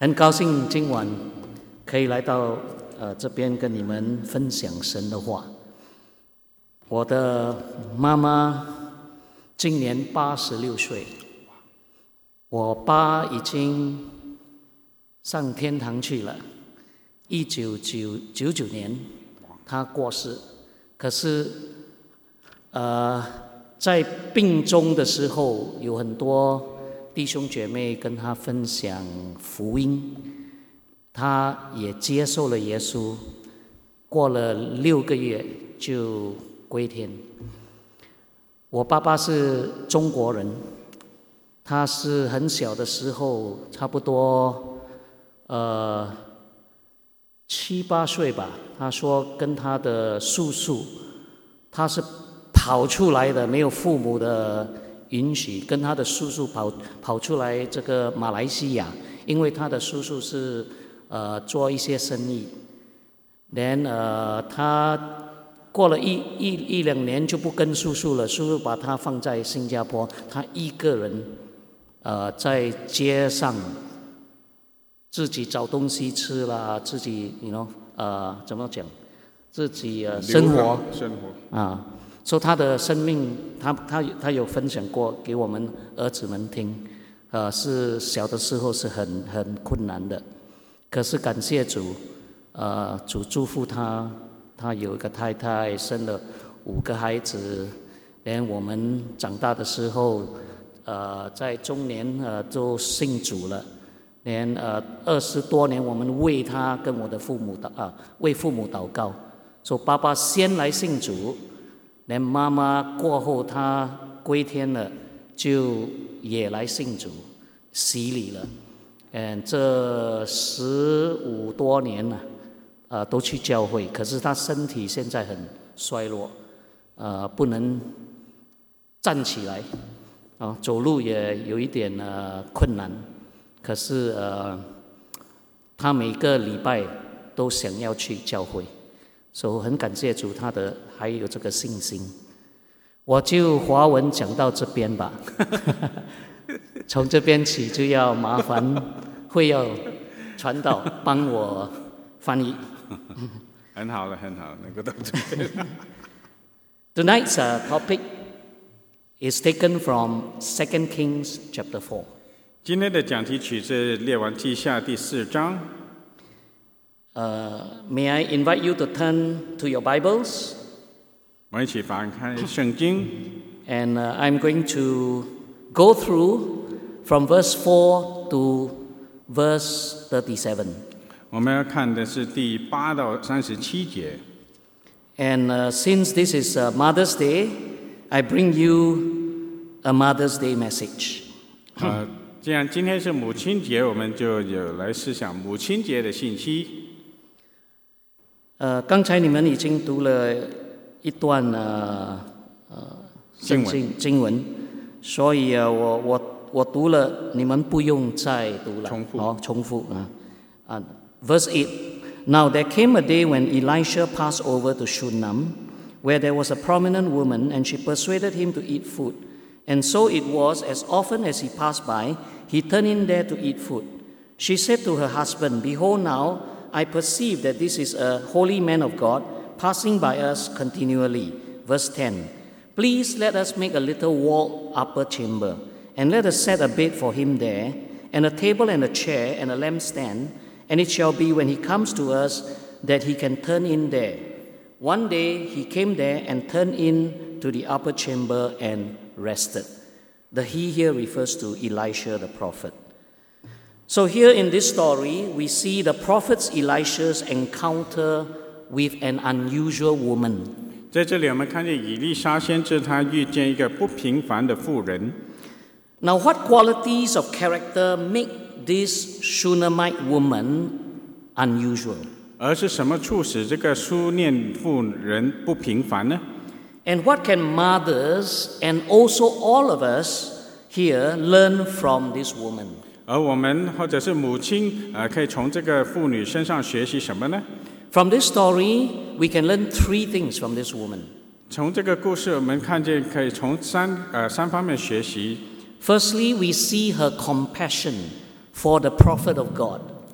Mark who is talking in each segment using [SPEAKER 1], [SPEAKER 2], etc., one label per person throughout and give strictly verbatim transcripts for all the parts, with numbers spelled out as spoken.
[SPEAKER 1] 很高兴今晚可以来到呃这边跟你们分享神的话。我的妈妈今年八十六岁，我爸已经上天堂去了。一九九九年他过世，可是呃在病中的时候，有很多弟兄姐妹跟他分享福音，他也接受了耶稣，过了六个月就归天。我爸爸是中国人，他是很小的时候，差不多呃七八岁吧，他说跟他的叔叔，他是跑出来的，没有父母的允许，跟他的叔叔跑跑出来这个马来西亚，因为他的叔叔是呃做一些生意，然呃他过了一一一两年就不跟叔叔了，叔叔把他放在新加坡，他一个人呃在街上自己找东西吃啦，自己 you know 呃怎么讲，自己呃生活
[SPEAKER 2] 生活
[SPEAKER 1] 啊。说、so, 他的生命，他他他有分享过给我们儿子们听，呃，是小的时候是很很困难的，可是感谢主，呃，主祝福他，他有一个太太，生了五个孩子，连我们长大的时候，呃，在中年呃都信主了，连呃二十多年我们为他跟我的父母祷啊为父母祷告，说、so, 爸爸先来信主。连妈妈过后，她归天了，就也来信主，洗礼了。嗯，这十五多年了，呃，都去教会，可是她身体现在很衰弱，呃，不能站起来，啊、呃，走路也有一点呃困难。可是呃，她每个礼拜都想要去教会。所以很感谢主，他的还有这个信心。我就华文讲到这边吧，从这边起就要麻烦会要传道帮我翻译。
[SPEAKER 2] 很好了，很好，能够到这边。
[SPEAKER 1] Tonight's uh, topic is taken from Second Kings chapter four.
[SPEAKER 2] 今天的讲题曲是列王记下第四章。
[SPEAKER 1] Uh, may I invite you to turn to your Bibles?
[SPEAKER 2] 我们一起翻开圣经。
[SPEAKER 1] And uh, I'm going to go through from verse four to verse thirty-seven.
[SPEAKER 2] 我们要看的是第八到三十七节。
[SPEAKER 1] And uh, since this is uh, Mother's Day, I bring you a Mother's Day message.
[SPEAKER 2] 呃，既然今天是母亲节，我们就有来思想母亲节的信息。
[SPEAKER 1] 呃，刚才你们已经读了一段呃呃圣经经文，所以呃我我我读了，你们不用再读了，
[SPEAKER 2] 重复
[SPEAKER 1] 哦，重复啊啊 ，Verse eight. Now there came a day when Elisha passed over to Shunem, where there was a prominent woman, and she persuaded him to eat food. And so it was, as often as he passed by, he turned in there to eat food. She said to her husband, "Behold now, I perceive that this is a holy man of God, passing by us continually." Verse ten. Please let us make a little walled upper chamber, and let us set a bed for him there, and a table and a chair and a lampstand, and it shall be when he comes to us that he can turn in there. One day he came there and turned in to the upper chamber and rested. The he here refers to Elisha the prophet. So here in this story, we see the prophet Elisha's encounter with an unusual woman.
[SPEAKER 2] 在这里，我们看见以利沙先知他遇见一个不平凡的妇人。
[SPEAKER 1] Now, what qualities of character make this Shunammite woman unusual?
[SPEAKER 2] 而是什么促使这个书念妇人不平凡呢？
[SPEAKER 1] And what can mothers and also all of us here learn from this woman?
[SPEAKER 2] 而我们或者是母亲，呃，可以从这个妇女身上学习什么呢？
[SPEAKER 1] From this story, we can learn three things from this woman.
[SPEAKER 2] 从这个故事，我们看见可以从三呃三方面学习。
[SPEAKER 1] Firstly, we see her compassion for the prophet of God.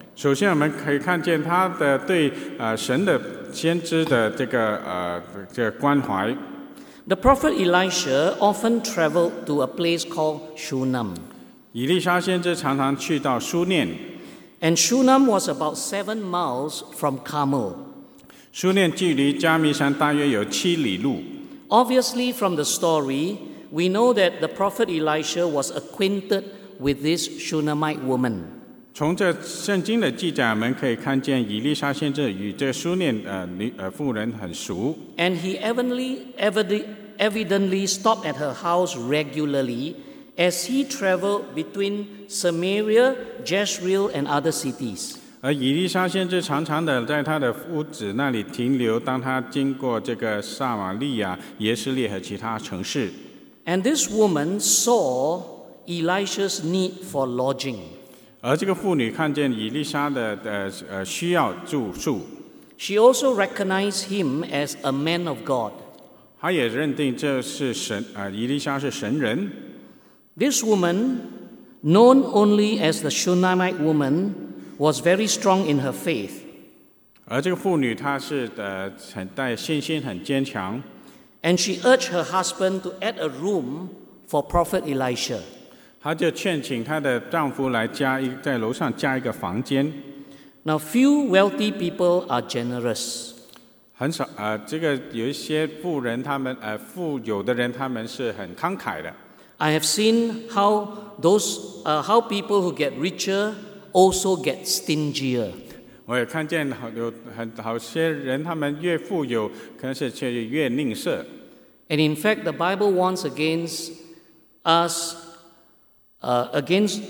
[SPEAKER 2] 首先，我们可以看见他的对呃神的先知的这个呃这个关怀。
[SPEAKER 1] The prophet Elisha often traveled to a place called Shunem.
[SPEAKER 2] 以利沙先知常常去到书念，
[SPEAKER 1] And Shunem was about seven miles from Carmel.
[SPEAKER 2] 书念距离加密山大约有七里路。
[SPEAKER 1] Obviously, from the story, we know that the prophet Elisha was acquainted with this Shunammite woman.
[SPEAKER 2] 从这圣经的记载，我们可以看见以利沙先知与这书念呃女呃妇人很熟，
[SPEAKER 1] And he evidently, evidently, evidently stopped at her house regularly as he traveled between Samaria, Jezreel, and other cities.
[SPEAKER 2] 而以利沙先知常常的在他的屋子那里停留，当他经过这个撒玛利亚、耶斯列和其他城市。
[SPEAKER 1] And this woman saw Elisha's need for lodging.
[SPEAKER 2] 而这个妇女看见以利沙的呃呃需要住宿，
[SPEAKER 1] She also recognized him as a man of God.
[SPEAKER 2] 她也认定这是神呃以利沙是神人。
[SPEAKER 1] This woman, known only as the Shunammite woman, was very strong in her faith.
[SPEAKER 2] 而这个妇女她是呃很带信心很坚强，
[SPEAKER 1] And she urged her husband to add a room for Prophet Elisha.
[SPEAKER 2] 她就劝请她的丈夫来加一在楼上加一个房间。
[SPEAKER 1] Now, few wealthy people are generous.
[SPEAKER 2] 很少呃，这个有一些富人，他们呃富有的人，他们是很慷慨的。
[SPEAKER 1] I have seen how those, uh, how people who get richer also get stingier.
[SPEAKER 2] 我也看见好有很好些人，他们越富有，可能是却越吝啬。
[SPEAKER 1] And in fact, the Bible warns against us, uh, against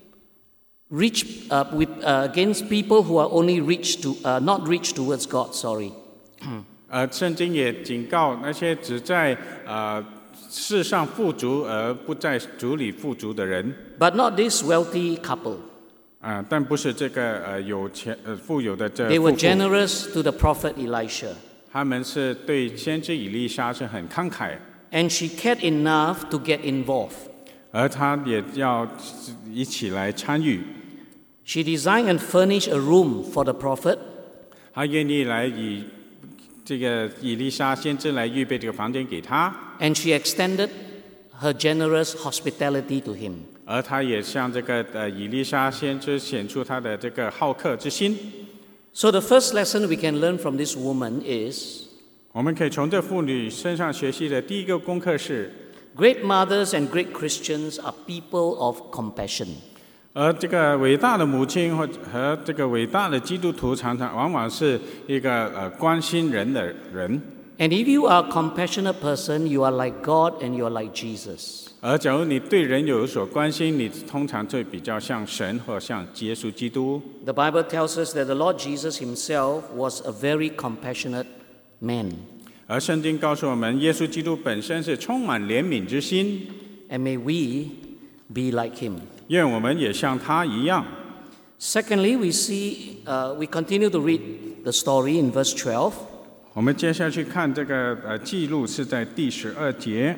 [SPEAKER 1] rich, uh, with, uh, against people who are only rich to, uh, not rich towards God. Sorry.
[SPEAKER 2] 呃，圣经也警告那些只在呃世上富足而不在主里富足的人。
[SPEAKER 1] But not this wealthy couple.
[SPEAKER 2] 啊、呃，但不是这个呃有钱呃富有的这
[SPEAKER 1] They
[SPEAKER 2] 夫
[SPEAKER 1] were
[SPEAKER 2] 妇，
[SPEAKER 1] generous to the prophet Elisha.
[SPEAKER 2] 他们是对先知以利沙是很慷慨，
[SPEAKER 1] And she cared enough to get involved.
[SPEAKER 2] 而他也要一起来参与。
[SPEAKER 1] She designed and furnished a room for the prophet.
[SPEAKER 2] 他愿意来以这个以利沙先知来预备这个房间给他，
[SPEAKER 1] And she extended her generous hospitality to him.
[SPEAKER 2] 而他也向这个呃以利沙先知显出他的这个好客之心。
[SPEAKER 1] So the first lesson we can learn from this woman is
[SPEAKER 2] 我们可以从这妇女身上学习的第一个功课是，
[SPEAKER 1] great mothers and great Christians are people of compassion.
[SPEAKER 2] 而这个伟大的母亲或和这个伟大的基督徒，常常往往是一个呃关心人的人。
[SPEAKER 1] And if you are a compassionate person, you are like God and you are like Jesus.
[SPEAKER 2] 而假如你对人有所关心，你通常就比较像神或像耶稣基督。
[SPEAKER 1] The Bible tells us that the Lord Jesus himself was a very compassionate man.
[SPEAKER 2] 而圣经告诉我们，耶稣基督本身是充满怜悯之心，
[SPEAKER 1] And may we be like him.
[SPEAKER 2] 愿我们也像他一样。
[SPEAKER 1] Secondly, we see, uh, we continue to read the story in verse twelve.
[SPEAKER 2] 我们接下去看这个呃记录是在第十二节。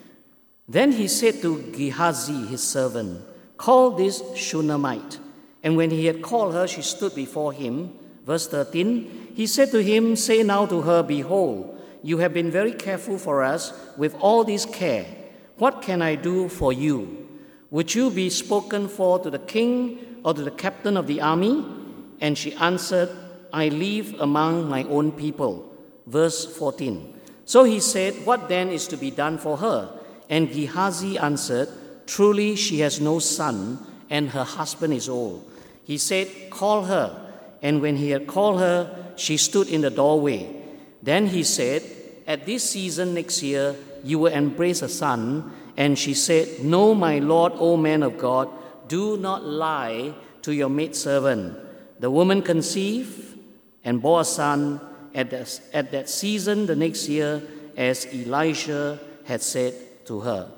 [SPEAKER 1] Then he said to Gehazi, his servant, call this Shunammite. And when he had called her, she stood before him. Verse thirteen, he said to him, say now to her, behold, you have been very careful for us with all this care. What can I do for you? Would you be spoken for to the king or to the captain of the army? And she answered, I live among my own people. Verse fourteen. So he said, what then is to be done for her? And Gehazi answered, truly she has no son, and her husband is old. He said, call her. And when he had called her, she stood in the doorway. Then he said, at this season next year, you will embrace a son. And she said, no, my lord, O man of God, do not lie to your maidservant. The woman conceived and bore a son at, the, at that season the next year, as Elisha had said to her.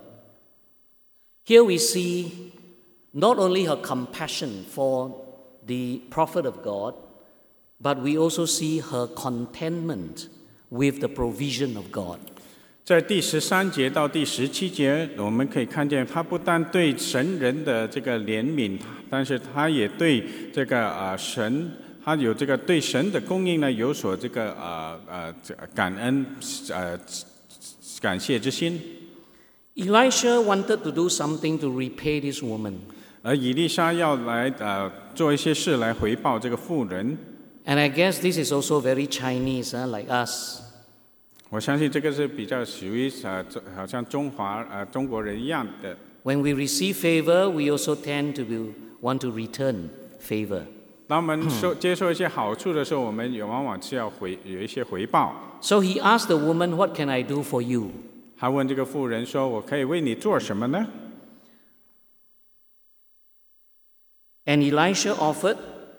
[SPEAKER 1] Here we see not only her compassion for the prophet of God, but we also see her contentment with the provision of God.
[SPEAKER 2] 在第十三节到第十七节，我们可以看见他不但对神人的这个怜悯，但是他也对这个呃神，他有这个对神的供应呢有所这个呃呃感恩呃感谢之心。
[SPEAKER 1] Elisha wanted to do something to repay this woman.
[SPEAKER 2] 而以利沙要来呃做一些事来回报这个妇人。
[SPEAKER 1] And I guess this is also very Chinese, huh, like us.
[SPEAKER 2] 我相信这个是比较属于呃好像中华呃中国人一样的。
[SPEAKER 1] When we receive favor, we also tend to be, want to return favor.
[SPEAKER 2] 当我们受接受一些好处的时候，我们也往往是要回有一些回报。
[SPEAKER 1] So he asked the woman, "What can I do for you?"
[SPEAKER 2] 他问这个妇人说：“我可以为你做什么呢？”
[SPEAKER 1] And Elisha offered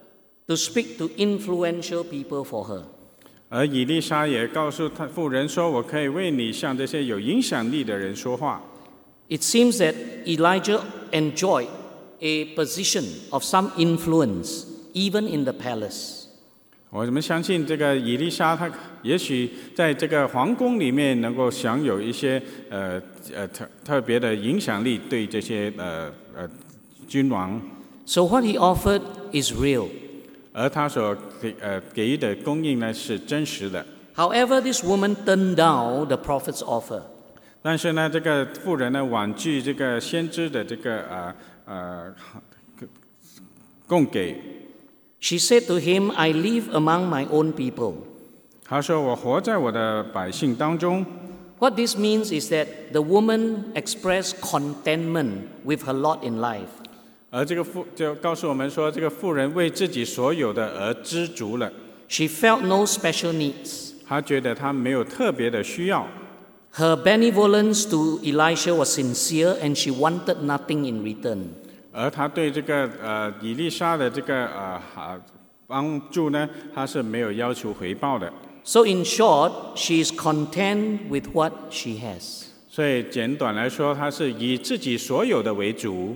[SPEAKER 1] to speak to influential people for her.
[SPEAKER 2] 而以利沙也告诉他妇人说：“我可以为你向这些有影响力的人说话。”
[SPEAKER 1] It seems that Elijah enjoyed a position of some influence, even in the palace.
[SPEAKER 2] 我们相信这个以利沙，他也许在这个皇宫里面能够享有一些呃呃特特别的影响力，对这些呃呃君王。
[SPEAKER 1] So what he offered is real.
[SPEAKER 2] 而他所给呃给予的供应呢是真实的。
[SPEAKER 1] However, this woman turned down the prophet's offer.
[SPEAKER 2] 但是呢，这个妇人呢婉拒这个先知的这个呃呃供给。
[SPEAKER 1] She said to him, "I live among my own people."
[SPEAKER 2] 他说：“我活在我的百姓当中。”
[SPEAKER 1] What this means is that the woman expressed contentment with her lot in life.
[SPEAKER 2] 而这个妇就告诉我们说，这个妇人为自己所有的而知足了。
[SPEAKER 1] She felt no special needs.
[SPEAKER 2] 她觉得她没有特别的需要。
[SPEAKER 1] Her benevolence to Elisha was sincere, and she wanted nothing in return.
[SPEAKER 2] 而她对这个呃以利沙的这个呃帮助呢，她是没有要求回报的。
[SPEAKER 1] So in short, she is content with what she has.
[SPEAKER 2] 所以简短来说，她是以自己所有的为主。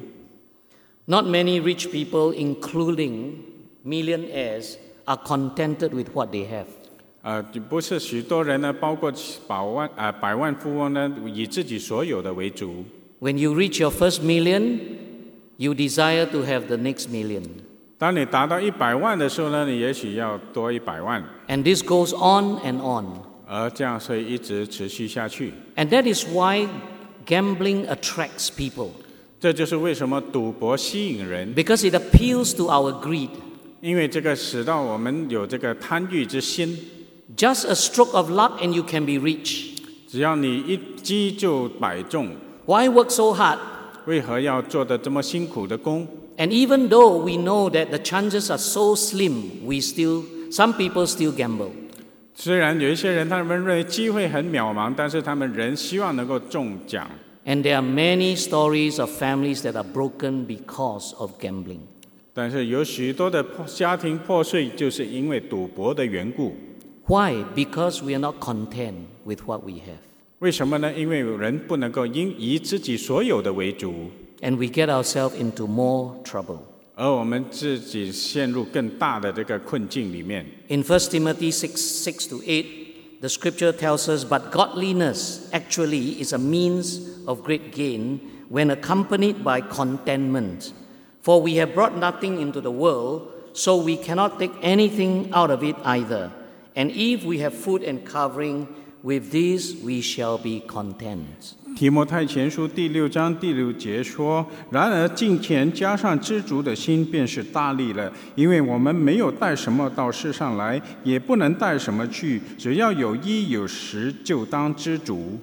[SPEAKER 1] Not many rich people, including millionaires, are contented with what they have.
[SPEAKER 2] 呃，不是许多人呢，包括百万呃百万富翁呢，以自己所有的为主。
[SPEAKER 1] When you reach your first million, you desire to have the next million.
[SPEAKER 2] 当你达到一百万的时候呢，你也许要多一百万。
[SPEAKER 1] And this goes on and on.
[SPEAKER 2] 而这样，所以一直持续下去。
[SPEAKER 1] And that is why gambling attracts people.
[SPEAKER 2] 这就是为什么赌博吸引人。
[SPEAKER 1] Because it appeals to our greed.
[SPEAKER 2] 因为这个使到我们有这个贪欲之心。
[SPEAKER 1] Just a stroke of luck and you can be rich.
[SPEAKER 2] 只要你一击就百中。
[SPEAKER 1] Why work so hard?
[SPEAKER 2] 为何要做得这么辛苦的工？
[SPEAKER 1] And even though we know that the chances are so slim, we still, some people still gamble.
[SPEAKER 2] 虽然有一些人他们认为机会很渺茫，但是他们仍希望能够中奖。
[SPEAKER 1] And there are many stories of families that are broken because of gambling.
[SPEAKER 2] 但是有许多的家庭破碎，就是因为赌博的缘故。
[SPEAKER 1] Why? Because we are not content with what we have.
[SPEAKER 2] 为什么呢？因为人不能够因以自己所有的为主。
[SPEAKER 1] And we get ourselves into more trouble.
[SPEAKER 2] 而我们自己陷入更大的这个困境里面。
[SPEAKER 1] In First Timothy six, six to eight, the scripture tells us, "But godliness actually is a means of great gain when accompanied by contentment. For we have brought nothing into the world, so we cannot take anything out of it either. And if we have food and covering, with this we shall be content."
[SPEAKER 2] 提摩太前书第六章第六节说：“然而敬虔加上知足的心，便是大利了。因为我们没有带什么到世上来，也不能带什么去，只要有衣有食，就当知足。”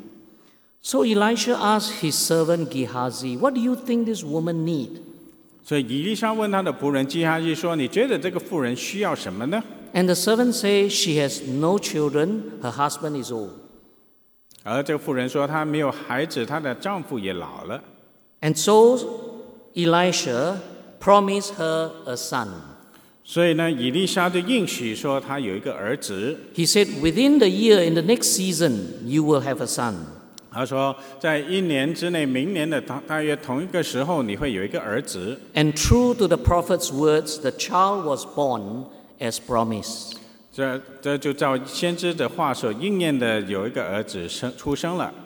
[SPEAKER 1] So Elisha asked his servant Gehazi, "What do you think this woman need?"
[SPEAKER 2] 所以以利沙问他的仆人基哈西说：“你觉得这个妇人需要什么呢？”
[SPEAKER 1] And the servant says, "She has no children, her husband is old."
[SPEAKER 2] 而这个妇人说：“她没有孩子，她的丈夫也老了。”
[SPEAKER 1] And so Elisha promised her a son.
[SPEAKER 2] 所以呢，以利沙就应许说他有一个儿子。
[SPEAKER 1] He said, "Within the year, in the next season, you will have a son."
[SPEAKER 2] 他说，在一年之内，明年的大大约同一个时候，你会有一个儿子。
[SPEAKER 1] And true to the prophet's words, the child was born as promised.
[SPEAKER 2] 这这就照先知的话所应验的，有一个儿子生出生了。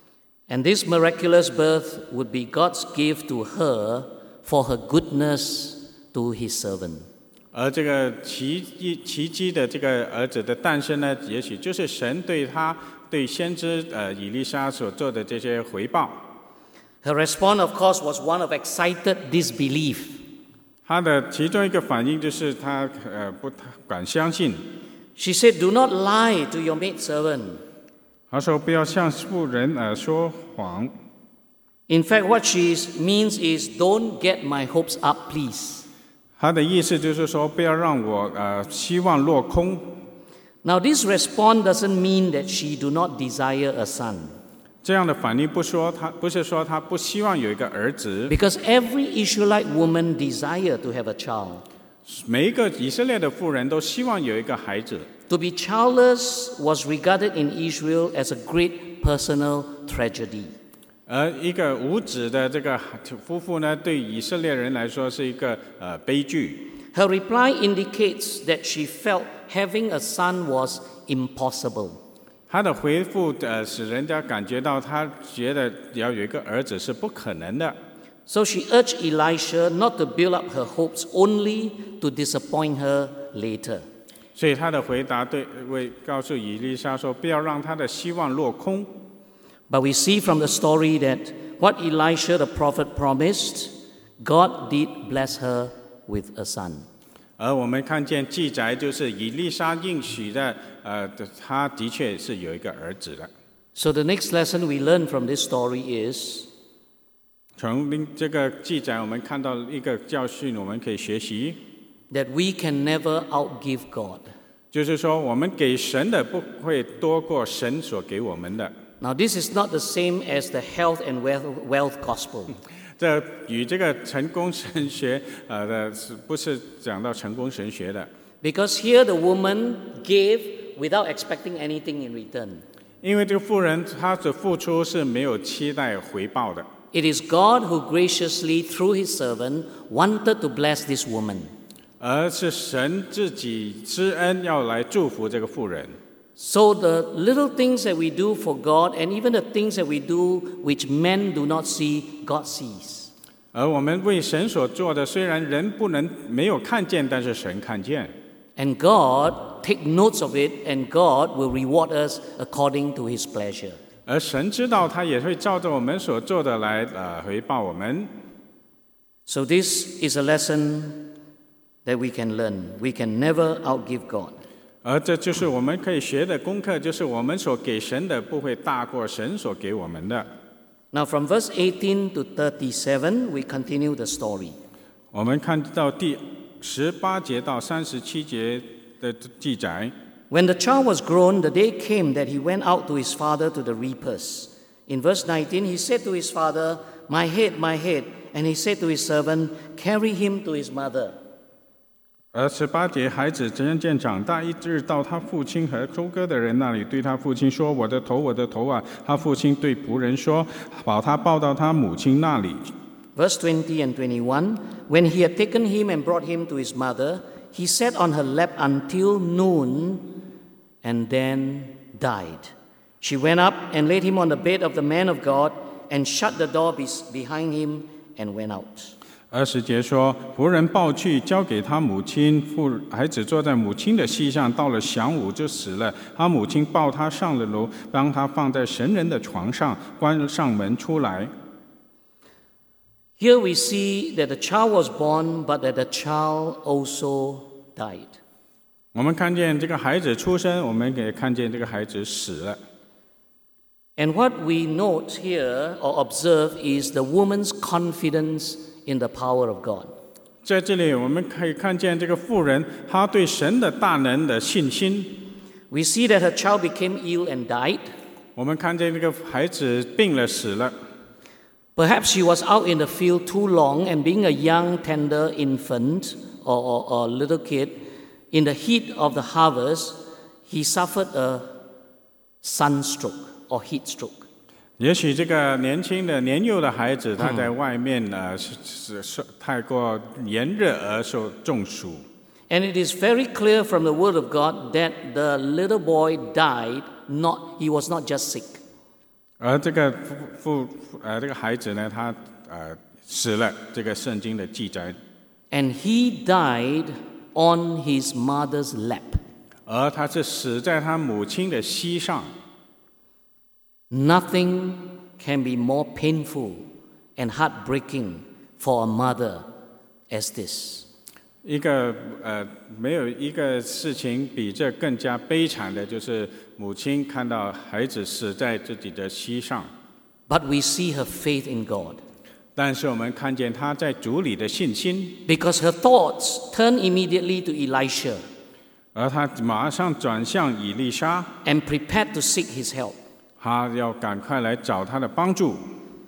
[SPEAKER 1] And this miraculous birth would be God's gift to her for her goodness to his servant.
[SPEAKER 2] 而这个奇迹奇迹的这个儿子的诞生呢，也许就是神对他对先知呃以利沙所做的这些回报。
[SPEAKER 1] Her response, of course, was one of excited disbelief.
[SPEAKER 2] 他的其中一个反应就是他呃不敢相信。
[SPEAKER 1] She said, "Do not lie to your maidservant."
[SPEAKER 2] 他说不要向妇人呃说谎。
[SPEAKER 1] In fact, what she means is, "Don't get my hopes up, please."
[SPEAKER 2] 他的意思就是说，不要让我呃希望落空。
[SPEAKER 1] Now, this response doesn't mean that she do not desire a son.
[SPEAKER 2] 这样的反应不说他不是说他不希望有一个儿子，
[SPEAKER 1] Because every Israelite woman desire to have a child.
[SPEAKER 2] 每一个以色列的妇人都希望有一个孩子。
[SPEAKER 1] To be childless was regarded in Israel as a great personal tragedy.
[SPEAKER 2] 而一个无子的这个夫妇呢，对以色列人来说是一个呃悲剧。
[SPEAKER 1] Her reply indicates that she felt having a son was impossible.
[SPEAKER 2] 她的回复呃使人家感觉到她觉得要有一个儿子是不可能的。
[SPEAKER 1] So she urged Elisha not to build up her hopes only to disappoint her later.
[SPEAKER 2] 所以她的回答对为告诉以利沙说，不要让她的希望落空。
[SPEAKER 1] But we see from the story that what Elisha the prophet promised, God did bless her with a son.
[SPEAKER 2] 而我们看见记载，就是以利沙应许的，呃，他的确是有一个儿子的。
[SPEAKER 1] So the next lesson we learn from this story is,
[SPEAKER 2] 从这个记载，我们看到一个教训，我们可以学习，
[SPEAKER 1] that we can never outgive God.
[SPEAKER 2] 就是说，我们给神的不会多过神所给我们的。
[SPEAKER 1] Now, this is not the same as the health and wealth, wealth gospel.
[SPEAKER 2] 这与这个成功神学，呃的是不是讲到成功神学的？
[SPEAKER 1] Because here the woman gave without expecting anything in return.
[SPEAKER 2] 因为这个妇人她的付出是没有期待回报的。
[SPEAKER 1] It is God who graciously, through his servant, wanted to bless this woman.
[SPEAKER 2] 而是神自己施恩要来祝福这个妇人。
[SPEAKER 1] So the little things that we do for God, and even the things that we do which men do not see, God sees.
[SPEAKER 2] 而我们为神所做的，虽然人不能没有看见，但是神看见。
[SPEAKER 1] And God take notes of it, and God will reward us according to his pleasure.
[SPEAKER 2] 而神知道，他也会照着我们所做的来呃回报我们。
[SPEAKER 1] So this is a lesson that we can learn. We can never outgive God.
[SPEAKER 2] 而这就是我们可以学的功课，就是我们所给神的不会大过神所给我们的。
[SPEAKER 1] Now from verse eighteen to thirty-seven, we continue the story.
[SPEAKER 2] 我们看到第十八节到三十七节的记载。
[SPEAKER 1] When the child was grown, the day came that he went out to his father to the reapers. In verse nineteen, he said to his father, "My head, my head." And he said to his servant, "Carry him to his mother."
[SPEAKER 2] 而十八节，孩子渐渐长大，一日到他父亲和收割的人那里，对他父亲说：“我的头，我的头啊！”他父亲对仆人说：“把他抱到他母亲那里。”
[SPEAKER 1] Verse twenty and twenty-one, when he had taken him and brought him to his mother, he sat on her lap until noon and then died. She went up and laid him on the bed of the man of God and shut the door behind him and went out.
[SPEAKER 2] 二十节说，仆人抱去，交给他母亲，父孩子坐在母亲的膝上，到了晌午就死了。他母亲抱他上了楼，帮他放在神人的床上，关上门出来。
[SPEAKER 1] Here we see that the child was born, but that the child also died.
[SPEAKER 2] 我们看见这个孩子出生，我们也看见这个孩子死了。
[SPEAKER 1] And what we note here or observe is the woman's confidence in the power of God.
[SPEAKER 2] 在这里，我们可以看见这个妇人，她对神的大能的信心。
[SPEAKER 1] We see that her child became ill and died.
[SPEAKER 2] 我们看见这个孩子病了，死了。
[SPEAKER 1] Perhaps she was out in the field too long, and being a young, tender infant or, or, or little kid, in the heat of the harvest, he suffered a sunstroke or heat stroke.
[SPEAKER 2] 也许这个年轻的年幼的孩子，他在外面呢是是是太过炎热而受中暑。
[SPEAKER 1] And it is very clear from the Word of God that the little boy died, not, he was not just sick.
[SPEAKER 2] 而这个父父呃这个孩子呢，他呃死了，这个圣经的记载。
[SPEAKER 1] And he died on his mother's lap.
[SPEAKER 2] 而他是死在他母亲的膝上。
[SPEAKER 1] Nothing can be more painful and heartbreaking for a mother as this.
[SPEAKER 2] 一个呃，没有一个事情比这更加悲惨的，就是母亲看到孩子死在自己的膝上。
[SPEAKER 1] But we see her faith in God.
[SPEAKER 2] 但是我们看见她在主里的信心。
[SPEAKER 1] Because her thoughts turn immediately to Elisha.
[SPEAKER 2] 而她马上转向以利沙。
[SPEAKER 1] And prepared to seek his help.
[SPEAKER 2] 她要赶快来找他的帮助。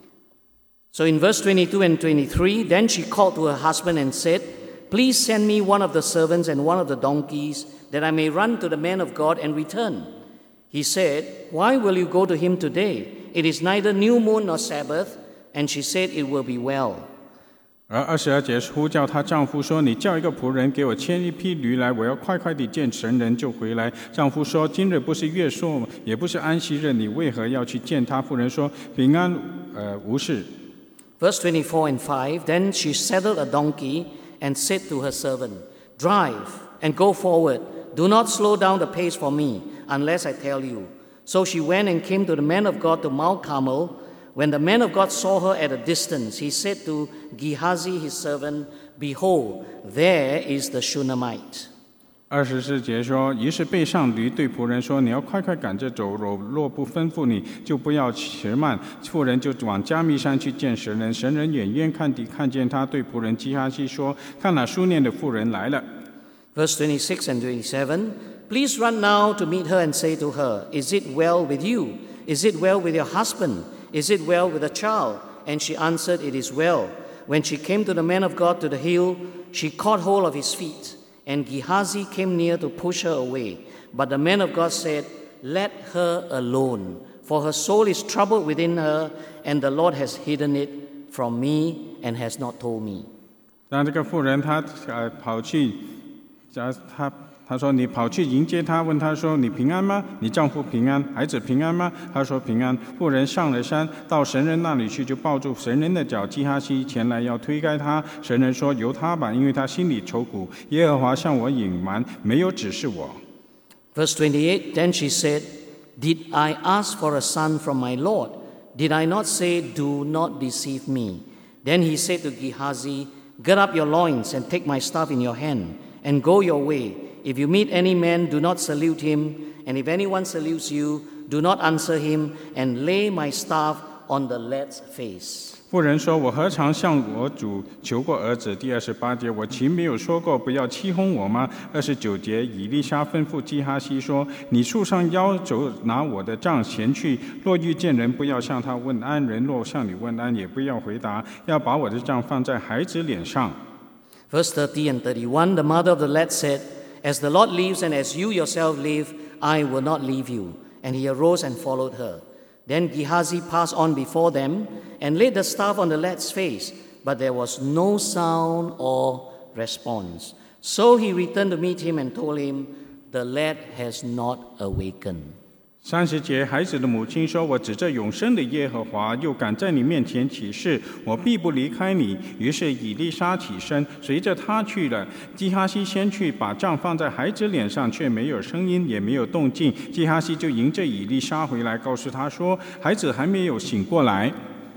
[SPEAKER 1] So in verse twenty-two and twenty-three, then she called to her husband and said,Please send me one of the servants and one of the donkeys, that I may run to the man of God and return. He said, Why will you go to him today? It is neither new moon nor Sabbath. And she said, It will be well.
[SPEAKER 2] 而二十二节呼叫她丈夫说：“你叫一个仆人给我牵一匹驴来，我要快快地见神人就回来。”丈夫说：“今日不是月朔，也不是安息日，你为何要去见他？”妇人说：“平安，呃，无事。”
[SPEAKER 1] Verse twenty-four and five, Then she saddled a donkey,and said to her servant, Drive and go forward. Do not slow down the pace for me, unless I tell you. So she went and came to the man of God to Mount Carmel. When the man of God saw her at a distance, he said to Gehazi his servant, Behold, there is the Shunammite.
[SPEAKER 2] 二十四节说，于是背上驴，对仆人说：“你要快快赶着走，若不吩咐你，就不要迟慢。”妇人就往加密山去见神人，神人远远看地，看见他，对仆人基哈西说：“看那书念的妇人来了。”
[SPEAKER 1] Verse twenty-six and twenty-seven, Please run now to meet her and say to her, Is it well with you? Is it well with your husband? Is it well with the child? And she answered, It is well. When she came to the man of God to the hill, she caught hold of his feet.And Gehazi came near to push her away. But the man of God said, Let her alone, for her soul is troubled within her, and the Lord has hidden it from me and has not told me.
[SPEAKER 2] 让这个妇人她呃跑去，她她说你跑去迎接她，问她说你平安吗？你丈夫平安，孩子平安吗？她说平安。妇人上了山，到神人那里去，就抱住神人的脚。基哈西前来要推开他，神人说由他吧，因为他心里愁苦。耶和华向我隐瞒，没有指示我。
[SPEAKER 1] Verse twenty-eight, Then she said, Did I ask for a son from my Lord? Did I not say, Do not deceive me? Then he said to Gehazi, Get up your loins and take my staff in your hand, and go your way.If you meet any man, do not salute him, and if anyone salutes you, do not answer him, and lay my staff on the lad's face.
[SPEAKER 2] 妇人说：“我何尝向我主求过儿子？”第二十八节，我岂没有说过不要欺哄我吗？二十九节，以利沙吩咐基哈西说：“你束上腰，走拿我的杖前去。若遇见人，不要向他问安；人若向你问安，也不要回答，要把我的杖放在孩子脸上。”
[SPEAKER 1] Verse thirty and thirty-one, the mother of the lad said,As the Lord lives and as you yourself live, I will not leave you. And he arose and followed her. Then Gehazi passed on before them and laid the staff on the lad's face, but there was no sound or response. So he returned to meet him and told him, The lad has not awakened.
[SPEAKER 2] 三十节，孩子的母亲说：“我指着永生的耶和华，又敢在你面前起誓，我必不离开你。”于是以利沙起身，随着他去了。基哈西先去，把杖放在孩子脸上，却没有声音，也没有动静。基哈西就迎着以利沙回来，告诉他说：“孩子还没有醒过来。”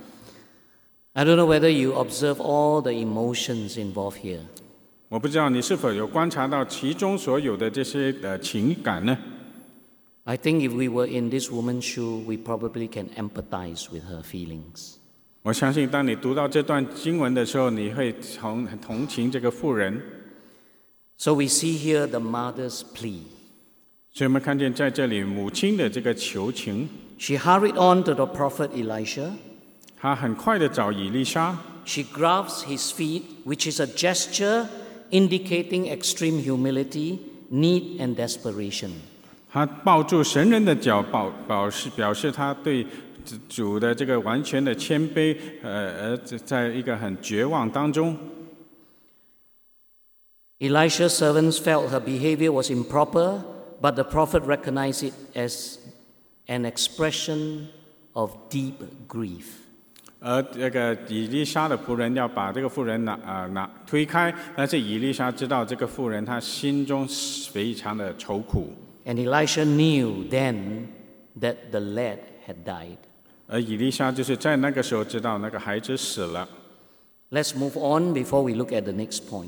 [SPEAKER 1] I don't know whether you observe all the emotions involved here.
[SPEAKER 2] 我不知道你是否有观察到其中所有的这些呃情感呢？
[SPEAKER 1] I think if we were in this woman's shoe, we probably can empathize with her feelings.
[SPEAKER 2] 我相信，当你读到这段经文的时候，你会同同情这个妇人。
[SPEAKER 1] So we see here the mother's plea.
[SPEAKER 2] 所以我们看见在这里母亲的这个求情。
[SPEAKER 1] She hurried on to the prophet Elisha.
[SPEAKER 2] 她很快的找以利沙。
[SPEAKER 1] She grabs his feet, which is a gesture indicating extreme humility, need, and desperation.
[SPEAKER 2] 他抱住神人的脚，表表示表示他对主的这个完全的谦卑，呃，而在一个很绝望当中。
[SPEAKER 1] Elisha's servants felt her behavior was improper, but the prophet recognized it as an expression of deep grief.
[SPEAKER 2] 而这个以利沙的仆人要把这个妇人拿啊、呃、拿推开，但是以利沙知道这个妇人她心中非常的愁苦。
[SPEAKER 1] And Elisha knew then that the lad had died.
[SPEAKER 2] 而以利沙就是在那个时候知道那个孩子死了。
[SPEAKER 1] Let's move on before we look at the next point.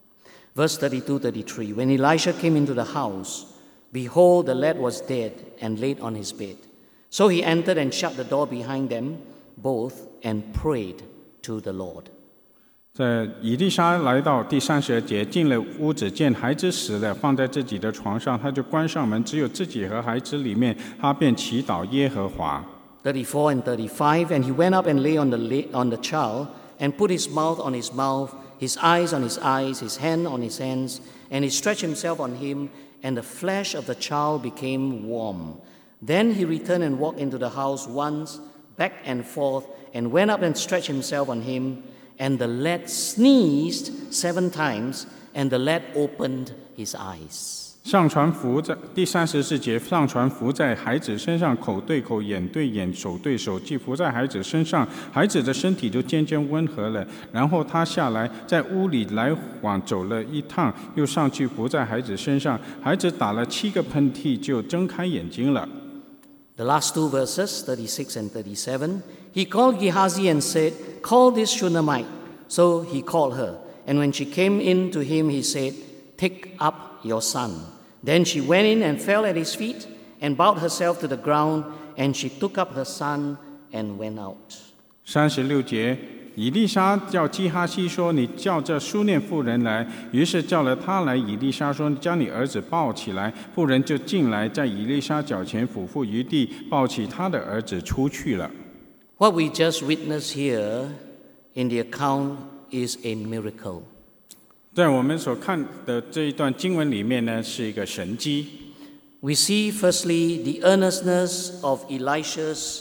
[SPEAKER 1] Verse thirty-two, thirty-three. When Elisha came into the house, behold, the lad was dead and laid on his bed. So he entered and shut the door behind them both and prayed to the Lord.
[SPEAKER 2] 在以利沙来到第三十二节，进了屋子，见孩子死了，放在自己的床上，他就关上门，只有自己和孩子里面，他便祈祷耶和华。
[SPEAKER 1] thirty-four and thirty-five. And he went up and lay on the on the child and put his mouth on his mouth, his eyes on his eyes, his hand on his hands, and he stretched himself on him, and the flesh of the child became warm. Then he returned and walked into the house once, back and forth, and went up and stretched himself on him, and the lad sneezed seven times, and the lad opened his eyes.
[SPEAKER 2] 上传符在第三十四节，上传符在孩子身上，口对口，眼对眼，手对手，既伏在孩子身上，孩子的身体就渐渐温和了。然后他下来，在屋里来往走了一趟，又上去伏在孩子身上，孩子打了七个喷嚏，就睁开眼睛了。
[SPEAKER 1] The last two verses, thirty-six and thirty-seven, he called Gehazi and said, "Call this Shunammite." So he called her, and when she came in to him, he said, "Take up your son." Then she went in and fell at his feet and bowed herself to the ground, and she took up her son and went out.
[SPEAKER 2] 三十六节，以利沙叫基哈西说：“你叫这书念妇人来。”于是叫了他来。以利沙说：“将你儿子抱起来。”妇人就进来，在以利沙脚前俯伏于地，抱起他的儿子出去了。
[SPEAKER 1] What we just witnessed here in the account is a miracle.
[SPEAKER 2] 在我们所看的这一段经文里面呢，是一个神迹。
[SPEAKER 1] We see firstly the earnestness of Elisha's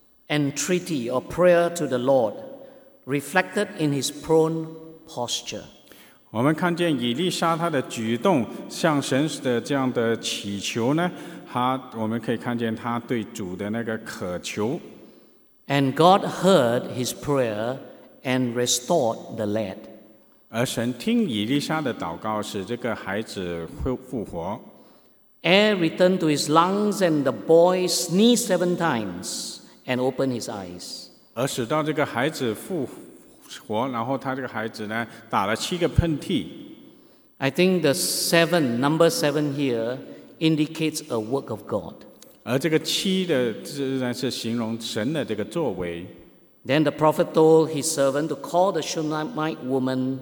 [SPEAKER 1] entreaty or prayer to the Lord, reflected in his prone posture.
[SPEAKER 2] 我们看见以利沙他的举动，向神的这样的祈求呢，他我们可以看见他对主的那个渴求。
[SPEAKER 1] And God heard his prayer and restored the lad.
[SPEAKER 2] 而神听以利沙的祷告，使这个孩子会复活。
[SPEAKER 1] Air returned to his lungs, and the boy sneezed seven times and opened his eyes.
[SPEAKER 2] 而使到这个孩子复活，然后他这个孩子呢，打了七个喷嚏。
[SPEAKER 1] I think the seven, number seven here, indicates a work of God.
[SPEAKER 2] 而这个七的自然是形容神的这个作为。
[SPEAKER 1] Then the prophet told his servant to call the Shunammite woman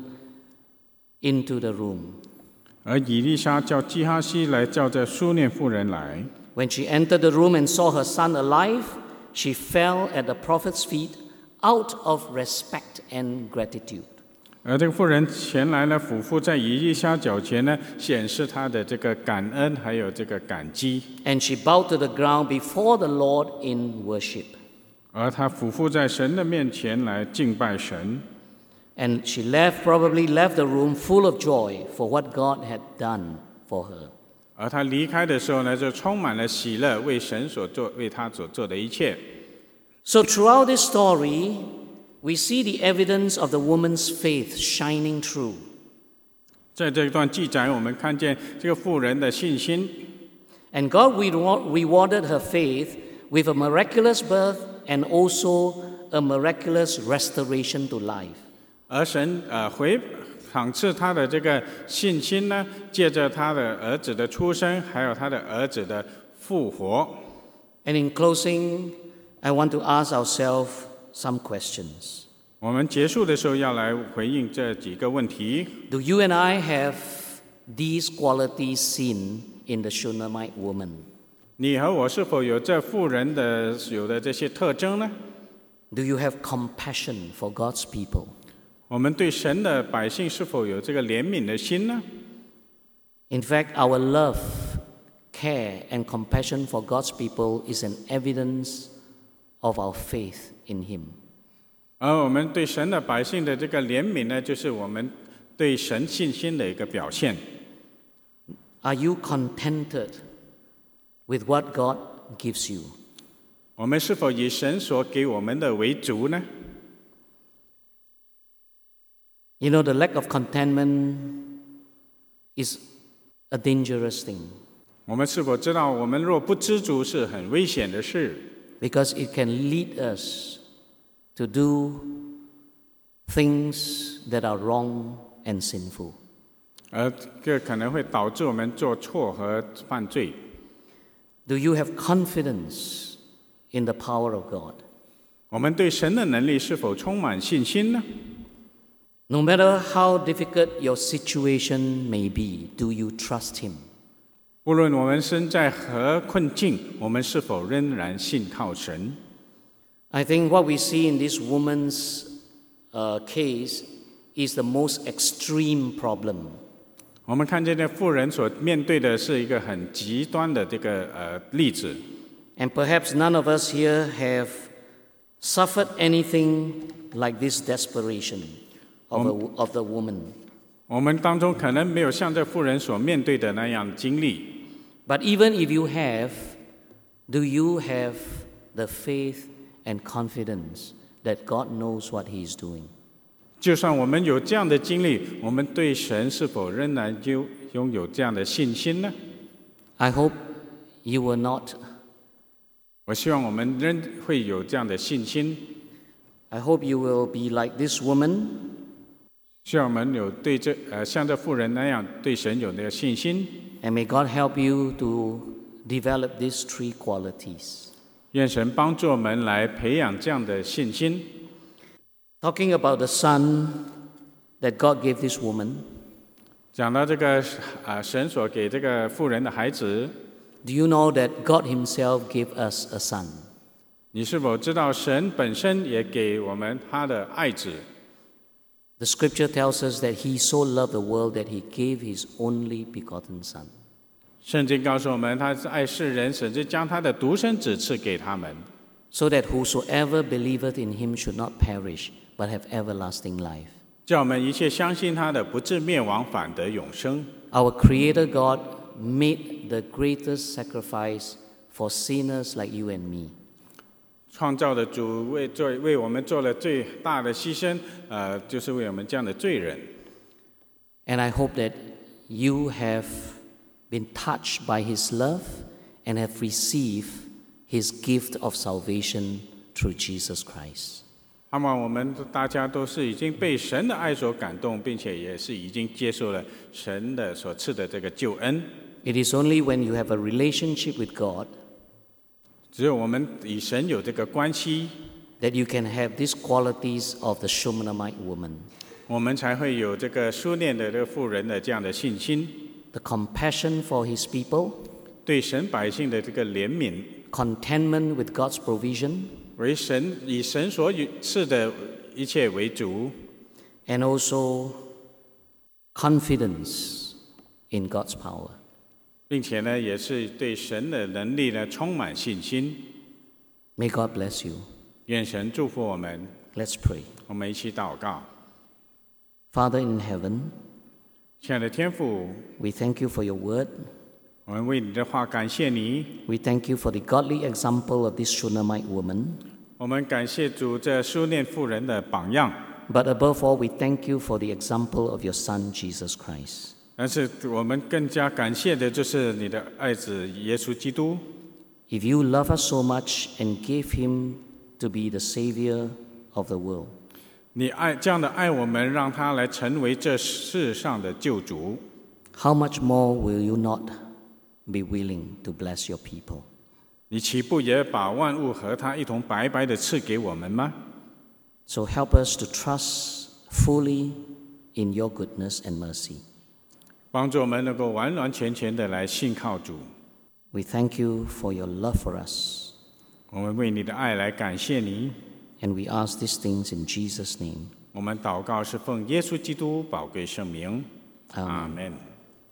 [SPEAKER 1] into the room.
[SPEAKER 2] 而以利沙叫基哈西来叫这书念妇人来。
[SPEAKER 1] When she entered the room and saw her son alive, she fell at the prophet's feet out of respect and gratitude.
[SPEAKER 2] 而这个妇人前来呢，俯伏在以利沙脚前呢，显示她的这个感恩还有这个感激。
[SPEAKER 1] And she bowed to the ground before the Lord in worship.
[SPEAKER 2] 而她俯伏在神的面前来敬拜神。
[SPEAKER 1] And she left, probably left the room full of joy for what God had done for her.
[SPEAKER 2] 而她离开的时候呢，就充满了喜乐，为神所做，为她所做的一切。
[SPEAKER 1] So throughout this story, we see the evidence of the woman's faith shining through.
[SPEAKER 2] 在这段记载，我们看见这个妇人的信心。
[SPEAKER 1] And God rewarded her faith with a miraculous birth and also a miraculous restoration to life.
[SPEAKER 2] 而神呃回赏赐他的这个信心呢，借着他的儿子的出生，还有他的儿子的复活。
[SPEAKER 1] And in closing, I want to ask ourselves some questions.
[SPEAKER 2] 我们结束的时候要来回应这几个问题。
[SPEAKER 1] Do you and I have these qualities seen in the Shunammite woman?
[SPEAKER 2] 你和我是否有这妇人的有的这些特征呢？
[SPEAKER 1] Do you have compassion for God's people?
[SPEAKER 2] 我们对神的百姓是否有这个怜悯的心呢？
[SPEAKER 1] In fact, our love, care, and compassion for God's people is an evidence of our faith in Him.
[SPEAKER 2] 而我们对神的百姓的这个怜悯呢，就是我们对神信心的一个表现。
[SPEAKER 1] Are you contented with what God gives you?
[SPEAKER 2] 我们是否以神所给我们的为主呢？
[SPEAKER 1] You know, the lack of contentment is a dangerous thing
[SPEAKER 2] 我们是否知道，我们若不知足是很危险的事？
[SPEAKER 1] because it can lead us to do things that are wrong and sinful.
[SPEAKER 2] 而这可能会导致我们做错和犯罪。
[SPEAKER 1] Do you have confidence in the power of God?
[SPEAKER 2] 我们对神的能力是否充满信心呢？
[SPEAKER 1] No matter how difficult your situation may be, do you trust Him?
[SPEAKER 2] 无论我们身在何困境，我们是否仍然信靠神？
[SPEAKER 1] I think what we see in this woman's uh, case is the most extreme problem.
[SPEAKER 2] 我们看见这妇人所面对的是一个很极端的这个呃例子。
[SPEAKER 1] And perhaps none of us here have suffered anything like this desperation of, a, of the woman.
[SPEAKER 2] 我们当中可能没有像这妇人所面对的那样经历。
[SPEAKER 1] But even if you have, do you have the faith and confidence that God knows what He is doing?
[SPEAKER 2] 就算我们有这样的经历，我们对神是否仍然拥拥有这样的信心呢？
[SPEAKER 1] I hope you will not.
[SPEAKER 2] 我希望我们仍会有这样的信心。
[SPEAKER 1] I hope you will be like this woman.
[SPEAKER 2] 希望我们有对这呃像这妇人那样对神有那个信心。
[SPEAKER 1] And may God help you to develop these three qualities.
[SPEAKER 2] 愿神帮助我们来培养这样的信心。
[SPEAKER 1] Talking about the son that God gave this woman,
[SPEAKER 2] 讲到这个啊、呃，神所给这个妇人的孩子，
[SPEAKER 1] do you know that God Himself gave us a son?
[SPEAKER 2] 你是否知道神本身也给我们他的爱子？
[SPEAKER 1] The scripture tells us that He so loved the world that He gave His only begotten Son.
[SPEAKER 2] 圣经告诉我们，他是爱世人，甚至将他的独生子赐给他们，
[SPEAKER 1] So that whosoever believeth in Him should not perish, but have everlasting life.
[SPEAKER 2] 叫我们一切相信他的，不至灭亡，反得永生。
[SPEAKER 1] Our Creator God made the greatest sacrifice for sinners like you and me.
[SPEAKER 2] 创造的主为做为我们做了最大的牺牲，呃，就是为我们这样的罪人。
[SPEAKER 1] And I hope that you have been touched by His love and have received His gift of salvation through Jesus Christ.
[SPEAKER 2] 盼望我们大家都是已经被神的爱所感动，并且也是已经接受了神的所赐的这个救恩。
[SPEAKER 1] It is only when you have a relationship with God
[SPEAKER 2] 只有我们与神有这个关系，
[SPEAKER 1] that you can have these qualities of the Shunammite woman.
[SPEAKER 2] 我们才会有这个书念的这个妇人的这样的信心，
[SPEAKER 1] The compassion for His people,
[SPEAKER 2] 对神百姓的这个怜悯，
[SPEAKER 1] contentment with God's provision,
[SPEAKER 2] 为神以神所赐的一切为主，
[SPEAKER 1] and also confidence in God's power.
[SPEAKER 2] 并且呢，也是对神的能力呢充满信心。
[SPEAKER 1] May God bless you.
[SPEAKER 2] 愿神祝福我们，
[SPEAKER 1] Let's pray.
[SPEAKER 2] 我们一起祷告。
[SPEAKER 1] Father in heaven,
[SPEAKER 2] 亲爱的天父，
[SPEAKER 1] we thank you for your word.
[SPEAKER 2] 我们为你的话感谢你，
[SPEAKER 1] We thank you for the godly example of this Shunammite woman.
[SPEAKER 2] 我们感谢主这书念妇人的榜样。
[SPEAKER 1] But above all, we thank you for the example of your Son, Jesus Christ.
[SPEAKER 2] 但是我们更加感谢的就是你的爱子耶稣基督。
[SPEAKER 1] If you love us so much and gave him to be the Savior of the world,
[SPEAKER 2] 你爱这样的爱我们，让他来成为这世上的救主。
[SPEAKER 1] how much more will you not be willing to bless your people?
[SPEAKER 2] 你岂不也把万物和他一同白白的赐给我们吗？
[SPEAKER 1] So help us to trust fully in your goodness and mercy.
[SPEAKER 2] 帮助我们能够完完全全的来信靠主。
[SPEAKER 1] We thank you for your love for us.
[SPEAKER 2] 我们为你的爱来感谢你。
[SPEAKER 1] And we ask these things in Jesus' name.
[SPEAKER 2] 我们祷告是奉耶稣基督宝贵圣名。
[SPEAKER 1] Amen.
[SPEAKER 2] 阿门。